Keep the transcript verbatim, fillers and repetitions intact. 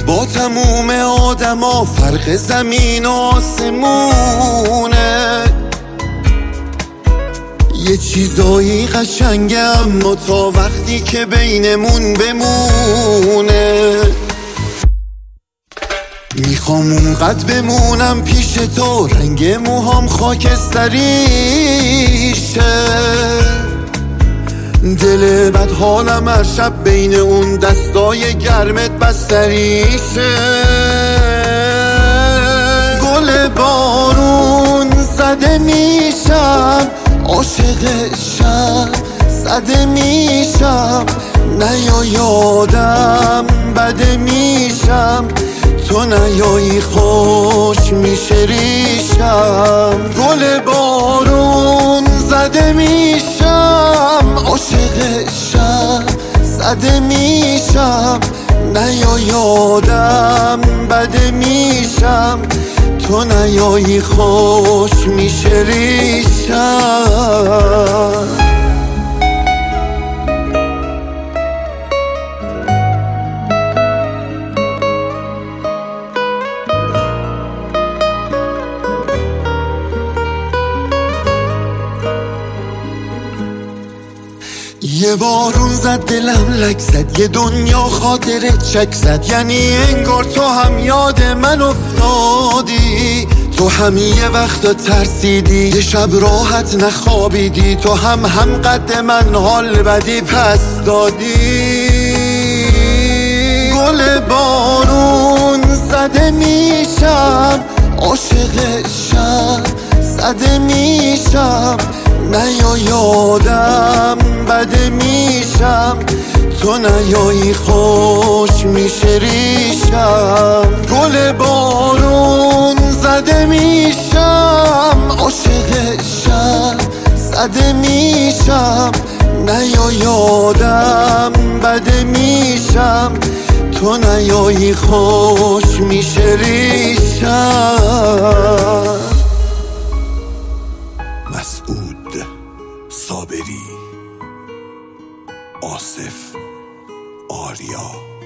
با تموم آدما فرق زمین و آسمونه. یه چیزایی قشنگه اما تا وقتی که بینمون بمونه. میخوام اونقدر بمونم پیش تو رنگ موهام خاکستریشه. دل بد حالم هر شب بین اون دستای گرمت بستریشه. گل بارون زده میشم، عاشقشم زده میشم. نیا یادم بده میشم، تو نیایی خوش میشه ریشم. گل بارون زده میشم، عاشقشم زده میشم. نیا یادم بده میشم، تو نیایی خوش میشه ریشم. یه بارون زد دلم لک زد، یه دنیا خاطره چک زد. یعنی انگار تو هم یاد من افتادی، تو هم یه وقت ترسیدی، یه شب راحت نخوابیدی. تو هم هم قد من حال بدی پس دادی. گل بارون زده میشم، عاشقشم زده میشم. نیا یادم بده میشم، تو نیایی خوش میشه ریشم. گل بارون زده میشم، عاشقشم زده میشم. نیا یادم بده میشم، تو نیایی خوش میشه ریشم. مسعود صابری، آصف آریا.